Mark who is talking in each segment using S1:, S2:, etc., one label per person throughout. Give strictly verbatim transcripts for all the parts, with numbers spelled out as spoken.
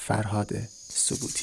S1: فرهاد سبوتی.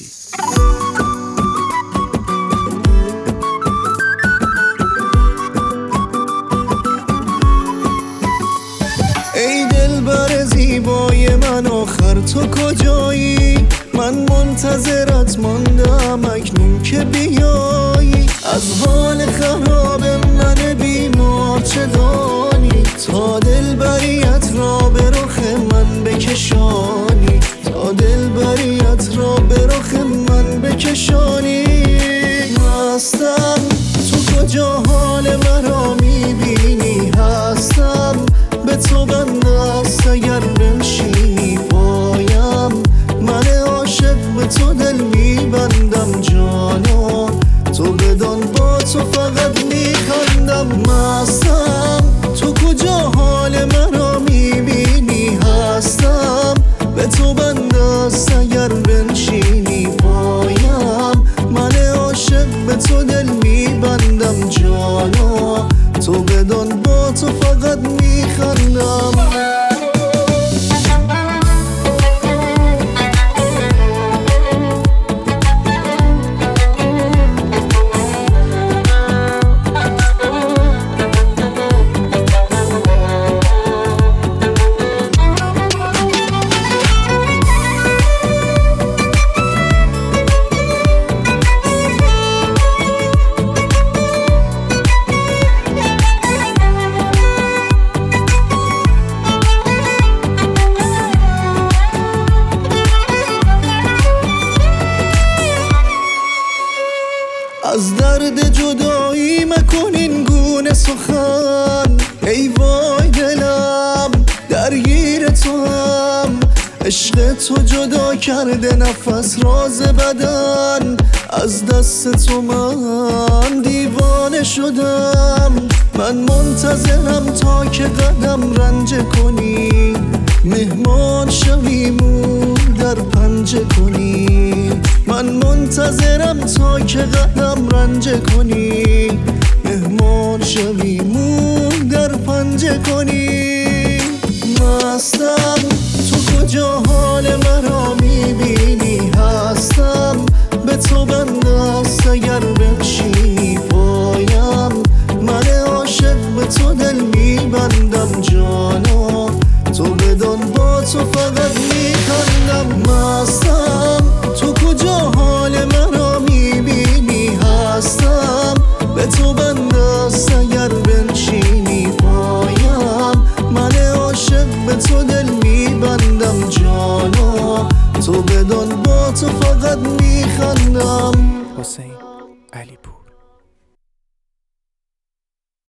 S2: ای دلبر زیبای من آخر تو کجایی؟ من منتظرت ماندم اکنون که بیایی. از حال خراب من بیمار چه دانی؟ تا دلبریت را به رخ من بکشانی، تا دلبریت را به رخ من بکشانی. هستم تو کجا حال مرا میبینی؟ هستم به تو بنده است اگر بنشینی پایم. من عاشق به تو دل میبندم جانا، تو بدان با تو فقط میخندم. مستم تو کجا حال مرا میبینی؟ هستم به تو بنده است اگر بنشینی پایم. من عاشق به تو دل میبندم جانا، تو بدان با تو فقط میخندم. از درد جدایی مکن این گونه سخن، ای وای دلم درگیر تو هم. عشق تو جدا کرده نفس راز بدن، از دست تو من دیوانه شدم. من منتظرم تا که قدم رنج کنی، مهمان شوی مون در پنجه کنی. من منتظرم تا که قدم رنج کنی، مهمان شوی مون در پنجه کنی. مستم تو کجا حال مرا میبینی؟ هستم به تو بنده است اگر بنشینی پایم. من عاشق به تو دل میبندم جانا، تو بدان با تو فقط میخندم. مستم تو کجا حال مرا میبینی؟ هستم به تو بنده است اگر بنشینی پایم. من عاشق به تو دل میبندم جانا، تو بدان با تو فقط میخندم.
S1: حسین علی پور.